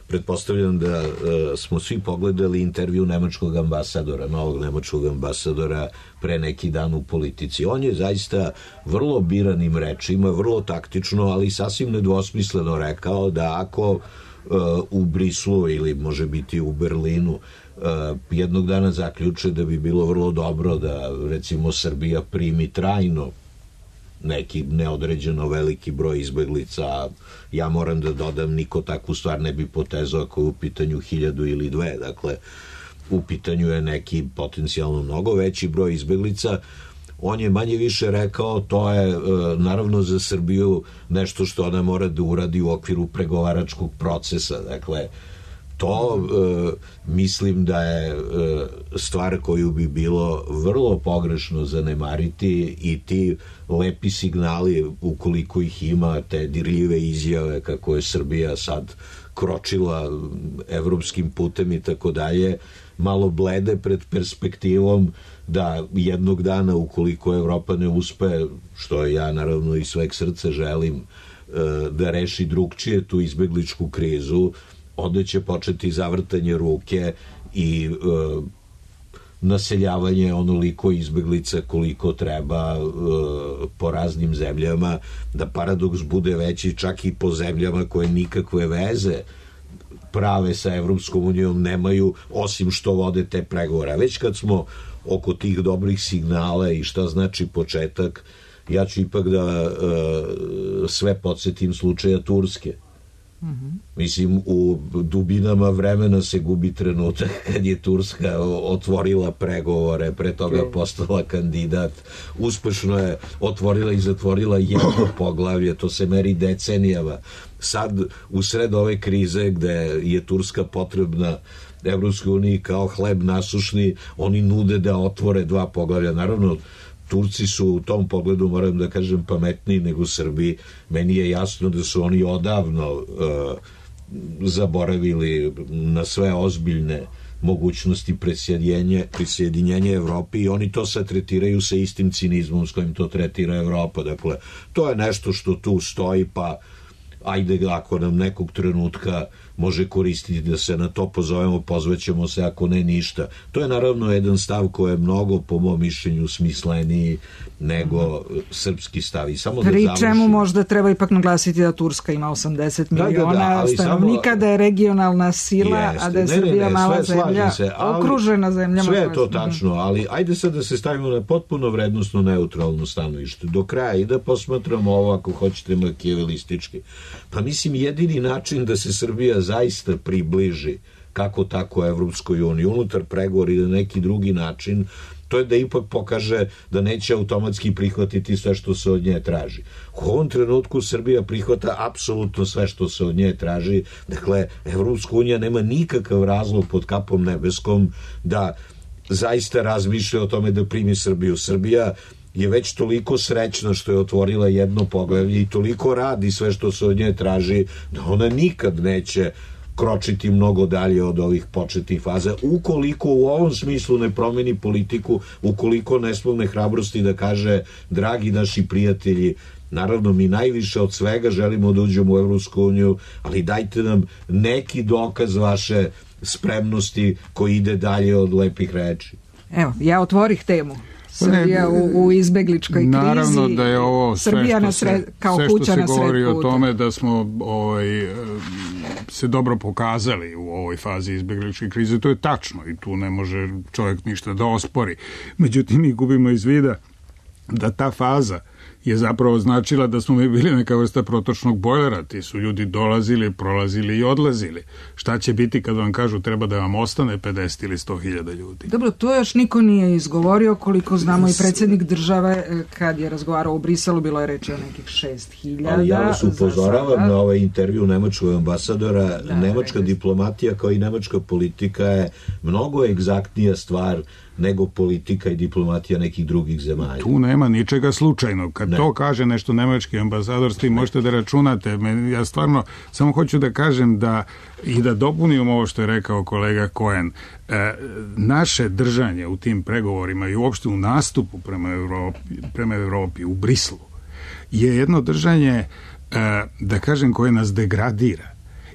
pretpostavljam da smo svi pogledali intervju nemačkog ambasadora, novog nemačkog ambasadora pre neki dan u Politici. On je zaista vrlo biranim rečima, vrlo taktično, ali sasvim nedvosmisleno rekao da ako u Brislu ili može biti u Berlinu jednog dana zaključe da bi bilo vrlo dobro da recimo Srbija primi trajno neki neodređeno veliki broj izbeglica, ja moram da dodam, niko takvu stvar ne bi potezao ako je u pitanju 1000 ili 2, dakle u pitanju je neki potencijalno mnogo veći broj izbeglica. On je manje više rekao, to je naravno za Srbiju nešto što ona mora da uradi u okviru pregovaračkog procesa, dakle to mislim da je stvar koju bi bilo vrlo pogrešno zanemariti i ti lepi signali, ukoliko ih ima, te dirljive izjave kako je Srbija sad kročila evropskim putem i tako dalje, malo blede pred perspektivom da jednog dana, ukoliko Evropa ne uspe, što ja naravno iz sveg srca želim, da reši drugčije tu izbegličku krizu, onda će početi zavrtanje ruke i naseljavanje onoliko izbeglica koliko treba po raznim zemljama, da paradoks bude veći čak i po zemljama koje nikakve veze prave sa Evropskom unijom nemaju, osim što vode te pregovore. Već kad smo oko tih dobrih signala i šta znači početak, ja ću ipak da sve podsjetim slučaja Turske. Mislim, u dubinama vremena se gubi trenutak kad je Turska otvorila pregovore, pre toga postala kandidat, uspešno je otvorila i zatvorila jedno poglavlje, to se meri decenijama. Sad, u sred ove krize gde je Turska potrebna Evropskoj uniji kao hleb nasušni, oni nude da otvore 2 poglavlja. Naravno, Turci su u tom pogledu, moram da kažem, pametniji nego Srbi. Meni je jasno da su oni odavno zaboravili na sve ozbiljne mogućnosti prisjedinjenja Evropi i oni to sad tretiraju sa istim cinizmom s kojim to tretira Evropa. Dakle, to je nešto što tu stoji, pa ajde, ako nam nekog trenutka može koristiti da se na to pozovemo, pozvaćemo se, ako ne ništa. To je naravno jedan stav koji je mnogo, po mom mišljenju, smisleniji nego srpski stav. I samo pri čemu možda treba ipak naglasiti da Turska ima 80 miliona stanovnika, da je regionalna sila, a da je Srbija mala zemlja, okružena zemljama. Sve je to tačno, ali ajde sad da se stavimo na potpuno vrednostno neutralno stanovište do kraja i da posmatramo ovo, ako hoćete, makijavelistički. Pa mislim, jedini način da se Srbija zaista približi kako tako Evropskoj uniji unutar pregovori na neki drugi način, to je da ipak pokaže da neće automatski prihvatiti sve što se od nje traži. U ovom trenutku Srbija prihvata apsolutno sve što se od nje traži. Dakle, Evropska unija nema nikakav razlog pod kapom nebeskom da zaista razmišlja o tome da primi Srbiju. Srbija je već toliko srećna što je otvorila jedno poglavlje i toliko radi sve što se od nje traži da ona nikad neće kročiti mnogo dalje od ovih početnih faza, ukoliko u ovom smislu ne promeni politiku, ukoliko ne smogne hrabrosti da kaže, dragi naši prijatelji, naravno mi najviše od svega želimo da uđemo u Evropsku uniju, ali dajte nam neki dokaz vaše spremnosti koji ide dalje od lepih reči. Evo, ja otvorih temu. Srbija u izbegličkoj krizi. Naravno da je ovo sve što se govori o tome da smo se dobro pokazali u ovoj fazi izbegličke krize. To je tačno i tu ne može čovjek ništa da ospori. Međutim, mi gubimo iz vida da ta faza je zapravo značila da smo mi bili neka vrsta protočnog bojlera. Ti su ljudi dolazili, prolazili i odlazili. Šta će biti kad vam kažu treba da vam ostane 50 ili 100.000 ljudi? Dobro, to još niko nije izgovorio, koliko znamo i predsjednik države kad je razgovarao u Briselu, bilo je reči o nekih 6.000. Ali ja vas upozoravam na ovaj intervju nemačkog ambasadora. Nemačka diplomatija kao i nemačka politika je mnogo egzaktnija stvar nego politika i diplomatija nekih drugih zemalja. Tu nema ničega slučajnog. Kad to kaže nešto nemački ambasador, s tim možete da računate. Ja stvarno samo hoću da kažem da i da dopunim ovo što je rekao kolega Cohen. Naše držanje u tim pregovorima i uopšte u nastupu prema Evropi u Brislu je jedno držanje, da kažem, koje nas degradira.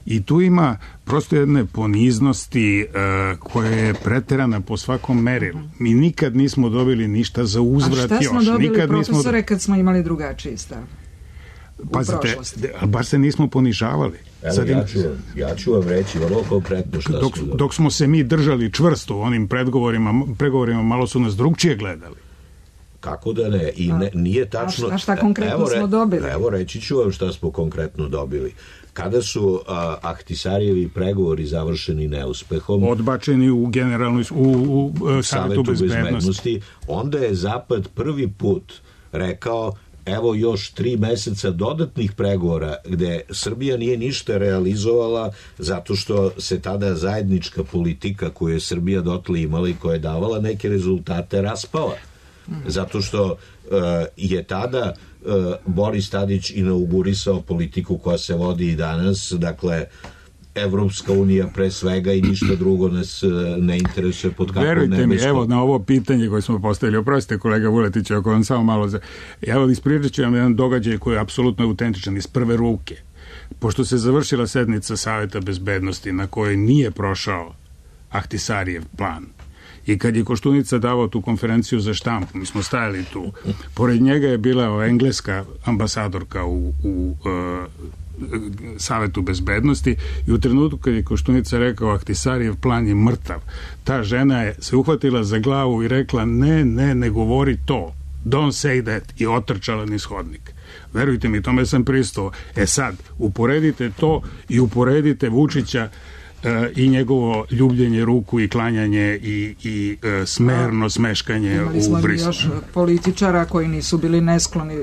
I tu ima prosto jedne poniznosti koja je preterana po svakom merilu. Mi nikad nismo dobili ništa za uzvrat još. A šta smo dobili, profesore, kad smo imali drugačiji stav? Pazite, baš se nismo ponižavali. Evo, ja ću vam reći vrlo konkretno šta smo dobili. Dok smo se mi držali čvrsto u onim pregovorima, malo su nas drugčije gledali. Kako da ne? I nije tačno... A šta konkretno smo dobili? Evo, reći ću vam šta smo konkretno dobili. Kada su Ahtisarijevi pregovori završeni neuspehom, odbačeni u generalnoj u Savetu bezbednosti, onda je Zapad prvi put rekao evo još 3 meseca dodatnih pregovora gde Srbija nije ništa realizovala zato što se tada zajednička politika koju je Srbija dotle imala i koja je davala neke rezultate raspala. Zato što je tada Boris Tadić inaugurisao politiku koja se vodi i danas, dakle Evropska unija pre svega i ništa drugo nas ne interesuje pod kakvom nebeskom. Verujte mi, evo na ovo pitanje koje smo postavili, oprostite kolega Vuletić, ako vam samo malo evo ispričat ću vam jedan događaj koji je apsolutno autentičan iz prve ruke. Pošto se završila sednica Saveta bezbednosti na kojoj nije prošao Ahtisarijev plan, i kad je Koštunica davao tu konferenciju za štampu, mi smo stajali tu, pored njega je bila engleska ambasadorka u Savetu bezbednosti i u trenutku kad je Koštunica rekao Ahtisarijev plan je mrtav, ta žena je se uhvatila za glavu i rekla ne govori to, don't say that, i otrčala niz hodnik. Verujte mi, tome sam pristao. Sad, uporedite to i uporedite Vučića i njegovo ljubljenje ruku i klanjanje i smerno smeškanje u Briselu. Imali smo još političara koji nisu bili neskloni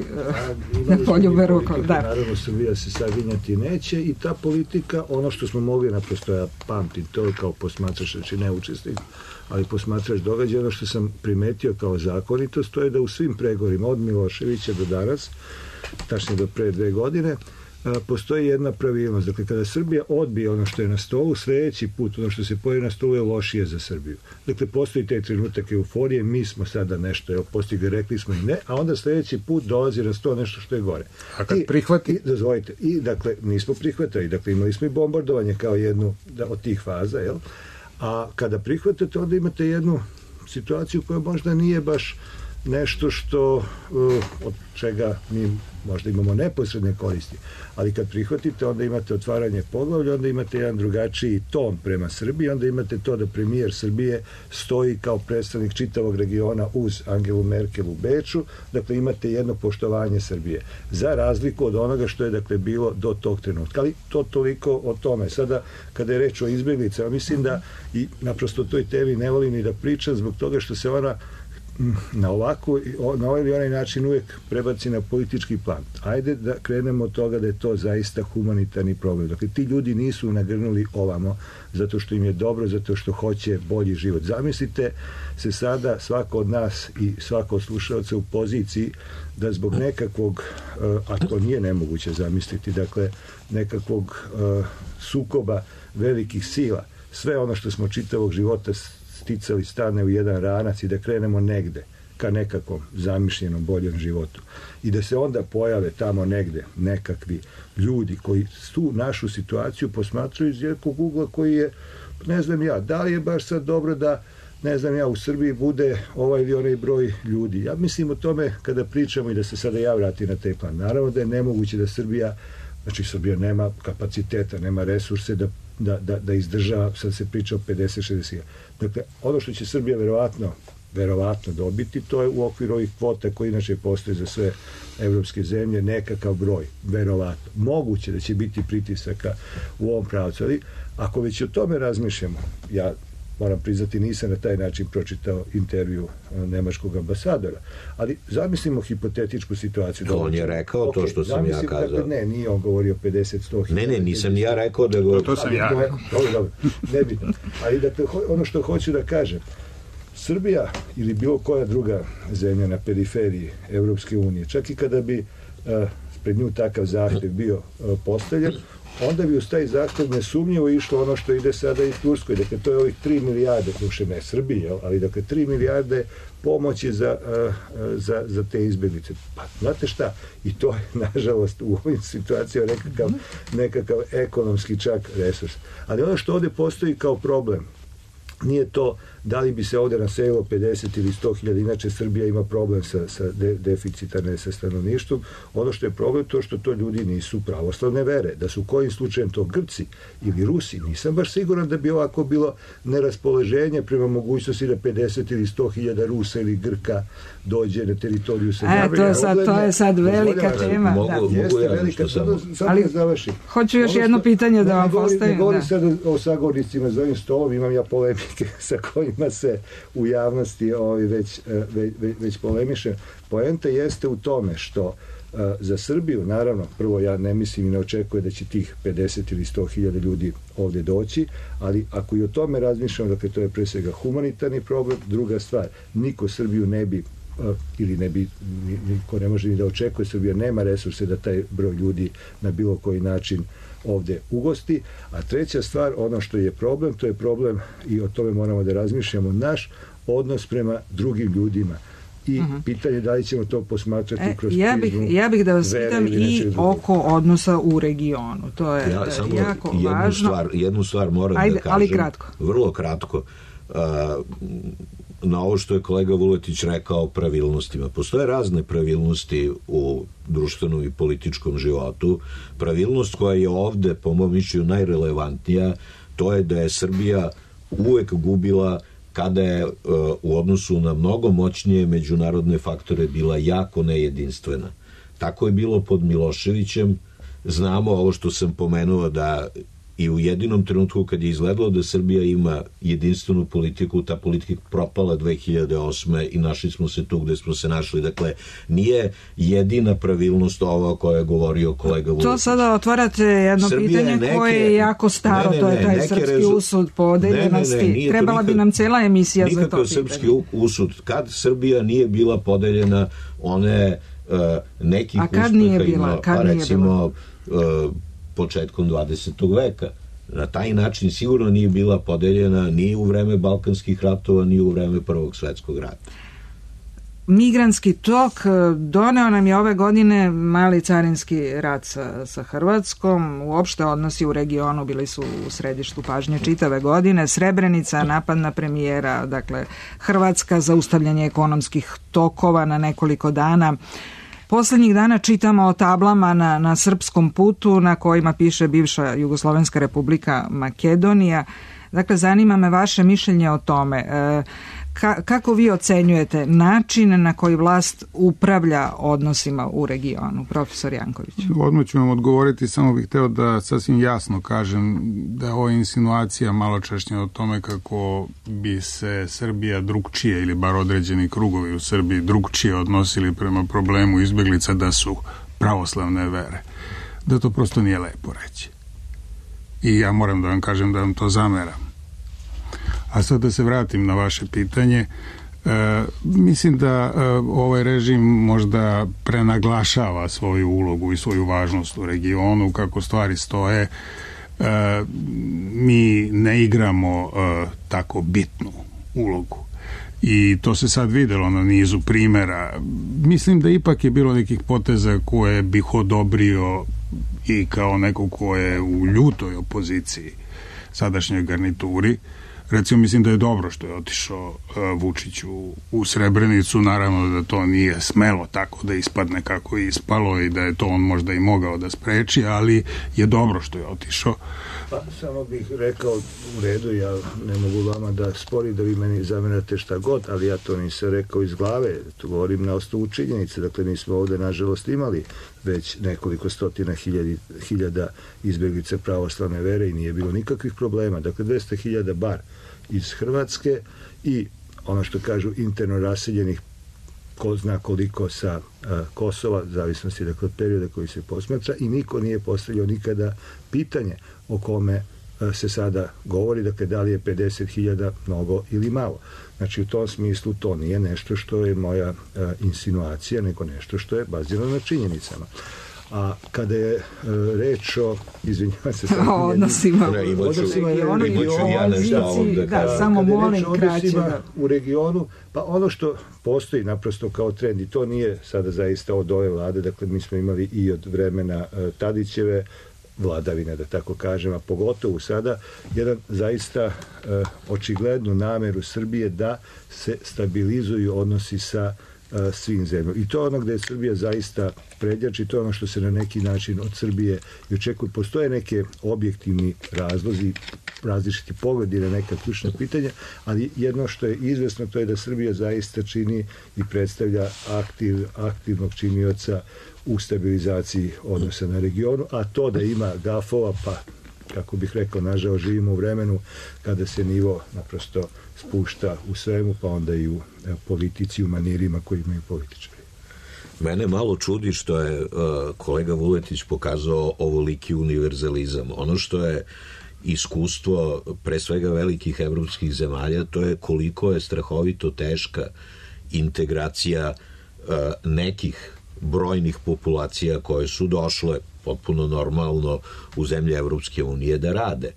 na poljube ruku. Naravno, Srbija se sad vinjati neće i ta politika, ono što smo mogli naprosto, ja pamtim to kao posmatrač, znači ne učesnik, ali posmatrač događaja, ono što sam primetio kao zakonitost, to je da u svim pregovorima od Miloševića do danas, tačnije do pre 2 godine, postoji jedna pravilnost. Dakle, kada Srbija odbije ono što je na stolu, sljedeći put ono što se pojavi na stolu je lošije za Srbiju. Dakle, postoji taj trenutak euforije, mi smo sada nešto postigli, rekli smo i ne, a onda sljedeći put dolazi na stol nešto što je gore. A kad prihvati? Dozvolite. I, dakle, nismo prihvatali. Dakle, imali smo i bombardovanje kao jednu od tih faza, jel? A kada prihvatate, onda imate jednu situaciju koja možda nije baš nešto što od čega mi možda imamo neposredne koristi, ali kad prihvatite, onda imate otvaranje poglavlja, onda imate jedan drugačiji ton prema Srbiji, onda imate to da premijer Srbije stoji kao predstavnik čitavog regiona uz Angelu Merkel u Beču, dakle imate jedno poštovanje Srbije, za razliku od onoga što je dakle bilo do tog trenutka. Ali to toliko o tome. Sada, kada je reč o izbjeglicama, mislim da i naprosto toj temi ne volim ni da pričam zbog toga što se ona na ovaj ili onaj način uvijek prebaci na politički plan. Ajde da krenemo od toga da je to zaista humanitarni problem. Dakle, ti ljudi nisu nagrnuli ovamo zato što im je dobro, zato što hoće bolji život. Zamislite se sada svako od nas i svako od slušalaca u poziciji da zbog nekakvog, a to nije nemoguće zamisliti, dakle nekakvog sukoba velikih sila, sve ono što smo čitavog života sticali stane u jedan ranac i da krenemo negde ka nekakvom zamišljenom boljem životu. I da se onda pojave tamo negde nekakvi ljudi koji tu našu situaciju posmatraju iz jednog ugla koji je, ne znam ja, da li je baš sad dobro da, ne znam ja, u Srbiji bude ovaj ili onaj broj ljudi. Ja mislim o tome kada pričamo i da se sada ja vratim na taj plan. Naravno da je nemoguće da Srbija nema kapaciteta, nema resurse da izdržava, sad se priča o 50-60. Dakle, ono što će Srbija verovatno dobiti, to je u okviru ovih kvota koji inače postoje za sve evropske zemlje, nekakav broj, verovatno. Moguće da će biti pritisaka u ovom pravcu, ali ako već o tome razmišljamo, ja moram priznati, nisam na taj način pročitao intervju nemačkog ambasadora, ali zamislimo hipotetičku situaciju. On je rekao to što sam ja kazao. Dakle, ne, nije on govorio 50-100. Ne, nisam ni ja rekao da govorio. To sam ja rekao. Dobro, nebitno. Ali dakle, ono što hoću da kažem, Srbija ili bilo koja druga zemlja na periferiji Evropske unije, čak i kada bi pred nju takav zahtev bio postavljen, onda bi uz taj zahtev nesumnjivo išlo ono što ide sada i Turskoj. Dakle, to je ovih 3 milijarde, duše ne Srbiji, ali dakle 3 milijarde pomoći za te izbjeglice. Pa, znate šta, i to je, nažalost, u ovim situacijama nekakav ekonomski čak resurs. Ali ono što ovdje postoji kao problem, nije to da li bi se ovdje naselilo 50 ili 100.000, inače Srbija ima problem sa deficitarne sa stanovništvom. Ono što je problem to što to ljudi nisu pravoslavne vere. Da su kojim slučajem to Grci ili Rusi, nisam baš siguran da bi ovako bilo neraspoloženje prema mogućnosti da 50 ili 100.000 Rusa ili Grka dođe na teritoriju Srbije. To je sad velika tema. Jeste velika, ali završim. Hoću još jedno pitanje da vam postavim. Ne govorim sad o sagovornicima za ovim stolom, imam ja polemike sa kojima se u javnosti već polemiše. Poenta jeste u tome što za Srbiju, naravno, prvo ja ne mislim i ne očekujem da će tih 50 ili 100.000 ljudi ovdje doći, ali ako i o tome razmišljamo, dakle to je pre svega humanitarni problem. Druga stvar, niko Srbiju ne bi ili ne bi, niko ne može ni da očekuje, Srbija nema resurse da taj broj ljudi na bilo koji način ovdje ugosti. A treća stvar, ono što je problem, to je problem i o tome moramo da razmišljamo, naš odnos prema drugim ljudima. I pitanje da li ćemo to posmatrati kroz prizmu. Ja bih da vas pitam i oko odnosa u regionu. To je jako važno. Jednu stvar moram da kažem. Ali kratko. Vrlo kratko. Na ovo što je kolega Vuletić rekao o pravilnostima. Postoje razne pravilnosti u društvenom i političkom životu. Pravilnost koja je ovde, po mom mišljenju, najrelevantnija, to je da je Srbija uvek gubila kada je u odnosu na mnogo moćnije međunarodne faktore bila jako nejedinstvena. Tako je bilo pod Miloševićem. Znamo ovo što sam pomenuo, da i u jedinom trenutku kad je izgledalo da Srbija ima jedinstvenu politiku, ta politika propala 2008. i našli smo se tu gde smo se našli. Dakle, nije jedina pravilnost ova koja je govorio kolega Vuletić. To sada otvarate jedno pitanje koje je jako staro, to je taj srpski usud podeljenosti. Trebala bi nam cela emisija za to pitanje. Nikakav srpski usud. Kad Srbija nije bila podeljena, one nekih uspeha ima, pa recimo početkom 20. veka. Na taj način sigurno nije bila podeljena ni u vreme Balkanskih ratova, ni u vreme Prvog svetskog rata. Migrantski tok doneo nam je ove godine mali carinski rat sa Hrvatskom. Uopšte odnosi u regionu bili su u središtu pažnje čitave godine. Srebrenica, napad na premijera, dakle Hrvatska, zaustavljanje ekonomskih tokova na nekoliko dana. Poslednjih dana čitamo o tablama na srpskom putu na kojima piše bivša Jugoslovenska republika Makedonija. Dakle, zanima me vaše mišljenje o tome. Kako vi ocenjujete način na koji vlast upravlja odnosima u regionu, profesor Janković? Odmah ću vam odgovoriti, samo bih hteo da sasvim jasno kažem da je ova insinuacija maločašnja o tome kako bi se Srbija drugčije, ili bar određeni krugovi u Srbiji drugčije odnosili prema problemu izbeglica da su pravoslavne vere. Da to prosto nije lepo reći. I ja moram da vam kažem da vam to zameram. A sad da se vratim na vaše pitanje, mislim da ovaj režim možda prenaglašava svoju ulogu i svoju važnost u regionu, kako stvari stoje. Mi ne igramo tako bitnu ulogu. I to se sad videlo na nizu primjera. Mislim da ipak je bilo nekih poteza koje bih odobrio i kao neko ko je u ljutoj opoziciji sadašnjoj garnituri. Recimo, mislim da je dobro što je otišao Vučić u Srebrenicu, naravno da to nije smelo tako da ispadne kako je ispalo i da je to on možda i mogao da spreči, ali je dobro što je otišao. Pa, samo bih rekao u redu, ja ne mogu vama da spori da vi meni zamerate šta god, ali ja to nisam rekao iz glave, to govorim na osnovu činjenice. Dakle, mi smo ovde nažalost imali već nekoliko stotina hiljada izbjeglica pravoslavne vere i nije bilo nikakvih problema. Dakle, 200.000 bar iz Hrvatske i ono što kažu interno raseljenih ko zna koliko sa Kosova, zavisnosti dakle od perioda koji se posmatra, i niko nije postavljao nikada pitanje o kome se sada govori, dakle da li je 50.000 mnogo ili malo. Znači u tom smislu to nije nešto što je moja insinuacija, nego nešto što je bazirano na činjenicama. A kada je reč o, izvinjavam se, odnosima samo molim kraće u regionu, pa ono što postoji naprosto kao trend, i to nije sada zaista od ove vlade, dakle mi smo imali i od vremena Tadićeve vladavine, da tako kažem, a pogotovo sada jedan zaista očiglednu nameru Srbije da se stabilizuju odnosi sa svim zemljama. I to je ono gde je Srbija zaista prednjači, to je ono što se na neki način od Srbije i očekuje. Postoje neke objektivni razlozi, različiti pogledi na neka ključna pitanja, ali jedno što je izvesno to je da Srbija zaista čini i predstavlja aktivnog činioca u stabilizaciji odnosa na regionu, a to da ima gafova, pa kako bih rekao, nažalost živimo u vremenu kada se nivo naprosto spušta u svemu, pa onda i u politici, u manirima koji imaju političari. Mene malo čudi što je kolega Vuletić pokazao ovoliki univerzalizam. Ono što je iskustvo pre svega velikih evropskih zemalja, to je koliko je strahovito teška integracija nekih brojnih populacija koje su došle potpuno normalno u zemlje Evropske unije da rade.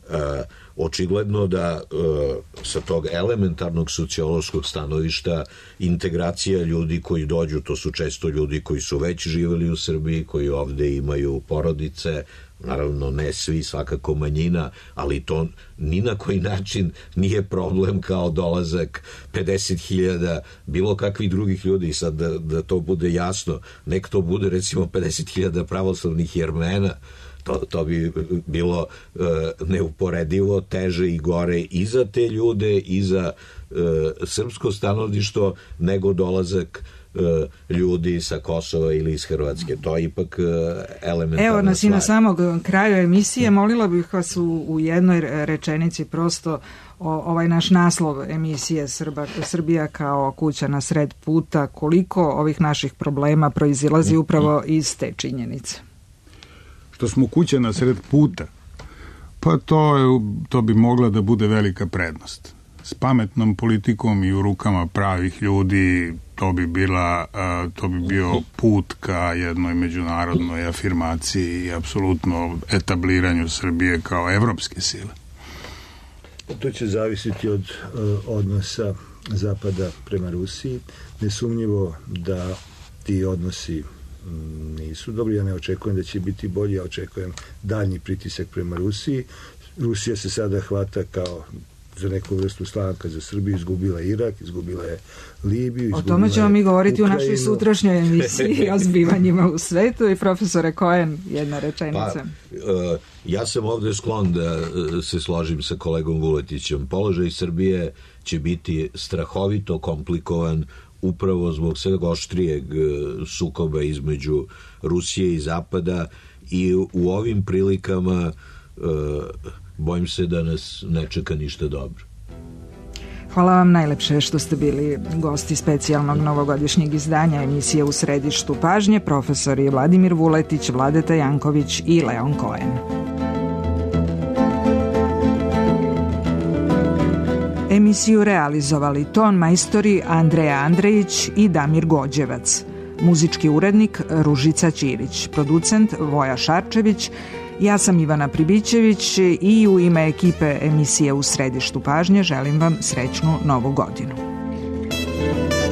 Očigledno da sa tog elementarnog sociološkog stanovišta integracija ljudi koji dođu, to su često ljudi koji su već živeli u Srbiji, koji ovde imaju porodice, naravno ne svi, svakako manjina, ali to ni na koji način nije problem kao dolazak 50.000 bilo kakvih drugih ljudi. Sad da to bude jasno, nek to bude recimo 50.000 pravoslavnih Jermena, to bi bilo neuporedivo teže i gore i za te ljude i za srpsko stanovništvo nego dolazak ljudi sa Kosova ili iz Hrvatske. To je ipak elementarna stvar. Evo nas i na samog kraju emisije. Molila bih vas u jednoj rečenici prosto ovaj naš naslov emisije Srbija kao kuća na sred puta, koliko ovih naših problema proizilazi upravo iz te činjenice. Što smo kuća na sred puta, pa to bi mogla da bude velika prednost. S pametnom politikom i u rukama pravih ljudi to bi bio put ka jednoj međunarodnoj afirmaciji i apsolutno etabliranju Srbije kao evropske sile. To će zavisiti od odnosa Zapada prema Rusiji. Nesumnjivo da ti odnosi nisu dobri, ja ne očekujem da će biti bolji, ja očekujem daljnji pritisak prema Rusiji. Rusija se sada hvata kao za neku vrstu slanka za Srbiju, izgubila Irak, izgubila je Libiju, o tome ćemo mi govoriti Ukrajinu. U našoj sutrašnjoj emisiji o zbivanjima u svetu. I profesore Cohen, jedna rečenica. Ja sam ovde sklon da se složim sa kolegom Vuletićem. Položaj Srbije će biti strahovito komplikovan upravo zbog svega oštrijeg sukoba između Rusije i Zapada i u ovim prilikama bojim se da nas ne čeka ništa dobro. Hvala vam najlepše što ste bili gosti specijalnog novogodišnjeg izdanja emisije U središtu pažnje, profesori Vladimir Vuletić, Vladeta Janković i Leon Cohen. Emisiju realizovali ton majstori Andreja Andrejić i Damir Gođevac, muzički urednik Ružica Ćirić, producent Voja Šarčević. Ja sam Ivana Pribićević i u ime ekipe emisije U središtu pažnje želim vam srećnu novu godinu.